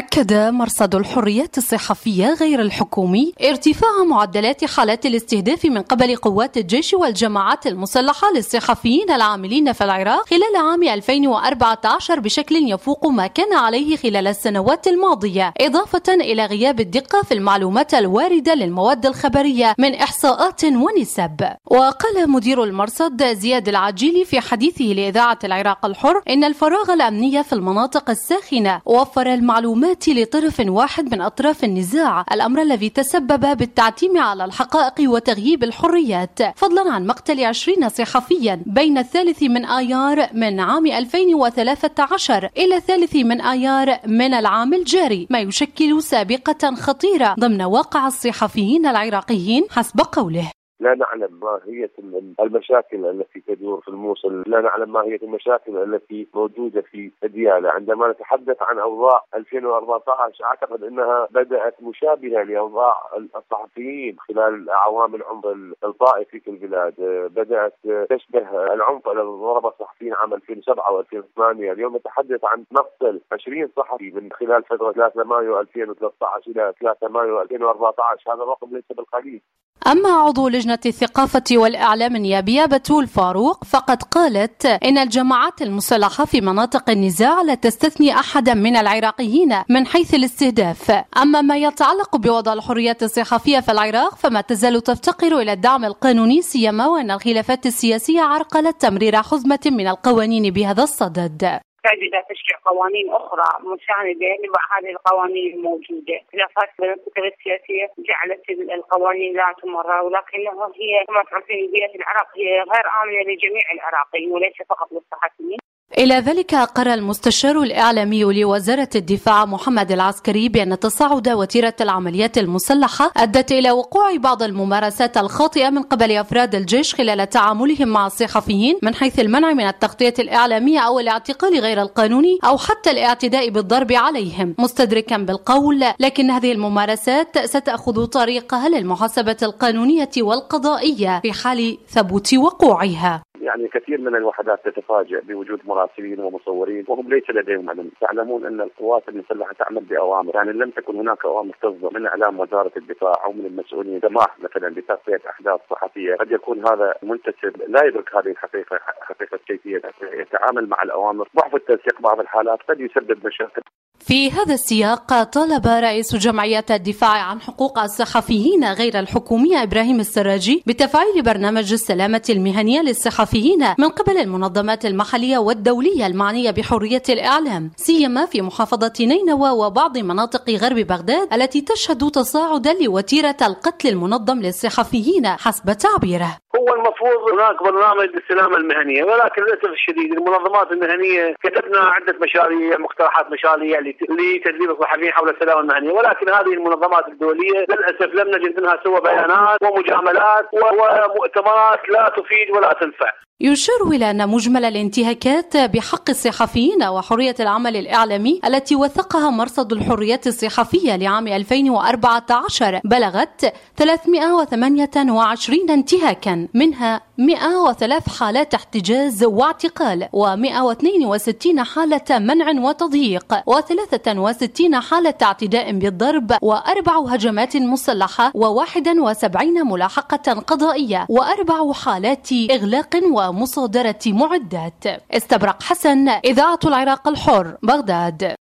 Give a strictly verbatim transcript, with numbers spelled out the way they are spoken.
أكد مرصد الحريات الصحفية غير الحكومي ارتفاع معدلات حالات الاستهداف من قبل قوات الجيش والجماعات المسلحة للصحفيين العاملين في العراق خلال عام ألفين وأربعة عشر بشكل يفوق ما كان عليه خلال السنوات الماضية، إضافة إلى غياب الدقة في المعلومات الواردة للمواد الخبرية من إحصاءات ونسب. وقال مدير المرصد زياد العجيلي في حديثه لإذاعة العراق الحر إن الفراغ الأمني في المناطق الساخنة وفر المعلومات لطرف واحد من أطراف النزاع، الأمر الذي تسبب بالتعتيم على الحقائق وتغييب الحريات، فضلا عن مقتل عشرين صحفيا بين الثالث من آيار من عام ألفين وثلاثة عشر إلى الثالث من آيار من العام الجاري، ما يشكل سابقة خطيرة ضمن واقع الصحفيين العراقيين حسب قوله. لا نعلم ماهية المشاكل التي تدور في الموصل، لا نعلم ماهية المشاكل التي موجودة في ديالى. عندما نتحدث عن أوضاع ألفين وأربعة عشر أعتقد أنها بدأت مشابهة لأوضاع الصحفيين خلال أعوام العنف الطائفي في البلاد، بدأت تشبه العنف الذي ضرب الصحفيين عام ألفين وسبعة وألفين وثمانية. اليوم نتحدث عن مقتل عشرين صحفي من خلال فترة ثلاثة مايو ألفين وثلاثة عشر إلى ثلاثة مايو ألفين وأربعة عشر، هذا الرقم ليس بالقليل. أما عضو لجنة الثقافة والإعلام النيابية بتول فاروق فقد قالت إن الجماعات المسلحة في مناطق النزاع لا تستثني أحدا من العراقيين من حيث الاستهداف. أما ما يتعلق بوضع الحريات الصحفية في العراق فما تزال تفتقر إلى الدعم القانوني، سيما وأن الخلافات السياسية عرقلت تمرير حزمة من القوانين بهذا الصدد. تجد تشريع قوانين أخرى مساندة لبعض هذه القوانين الموجودة. خلافات بين الكتل السياسية جعلت القوانين لا تمر، ولكنها هي كما تعرفين بيئة العراق هي غير آمنة لجميع العراقيين وليس فقط للصحفيين. إلى ذلك أقر المستشار الإعلامي لوزارة الدفاع محمد العسكري بأن تصاعد وتيرة العمليات المسلحة أدت إلى وقوع بعض الممارسات الخاطئة من قبل أفراد الجيش خلال تعاملهم مع الصحفيين، من حيث المنع من التغطية الإعلامية أو الاعتقال غير القانوني أو حتى الاعتداء بالضرب عليهم، مستدركا بالقول لكن هذه الممارسات ستأخذ طريقها للمحاسبة القانونية والقضائية في حال ثبوت وقوعها. يعني كثير من الوحدات تتفاجئ بوجود مراسلين ومصورين وهم ليس لديهم علم. تعلمون أن القوات المسلحة تعمل بأوامر، يعني لم تكن هناك أوامر تصدر من إعلام وزارة الدفاع أو من المسؤولين سماح مثلا بتغطية أحداث صحفية. قد يكون هذا منتسب لا يدرك هذه الحقيقة، حقيقة كيفية يتعامل مع الأوامر. ضعف التنسيق بعض الحالات قد يسبب مشاكل. في هذا السياق طالب رئيس جمعية الدفاع عن حقوق الصحفيين غير الحكومية إبراهيم السراجي بتفعيل برنامج السلامة المهنية للصحفيين من قبل المنظمات المحلية والدولية المعنية بحرية الإعلام، سيما في محافظة نينوى وبعض مناطق غرب بغداد التي تشهد تصاعدا لوتيرة القتل المنظم للصحفيين حسب تعبيره. هو المفروض هناك برنامج للسلامة المهنية، ولكن للأسف الشديد المنظمات المهنية كتبنا عدة مشاريع مقترحات مشاريع لتدريب الصحفيين حول السلامة المهنية، ولكن هذه المنظمات الدولية للأسف لم نجد منها سوى بيانات ومجاملات ومؤتمرات لا تفيد ولا تنفع. يشار إلى أن مجمل الانتهاكات بحق الصحفيين وحرية العمل الإعلامي التي وثقها مرصد الحريات الصحفية لعام ألفين وأربعة عشر بلغت ثلاثمائة وثمانية وعشرين انتهاكا، منها مئة وثلاث حالات احتجاز واعتقال، ومئة واثنين وستين حالة منع وتضييق، وثلاثة وستين حالة اعتداء بالضرب، وأربع هجمات مسلحة، وواحد وسبعين ملاحقة قضائية، وأربع حالات إغلاق ومصادرة معدات. استبرق حسن، إذاعة العراق الحر، بغداد.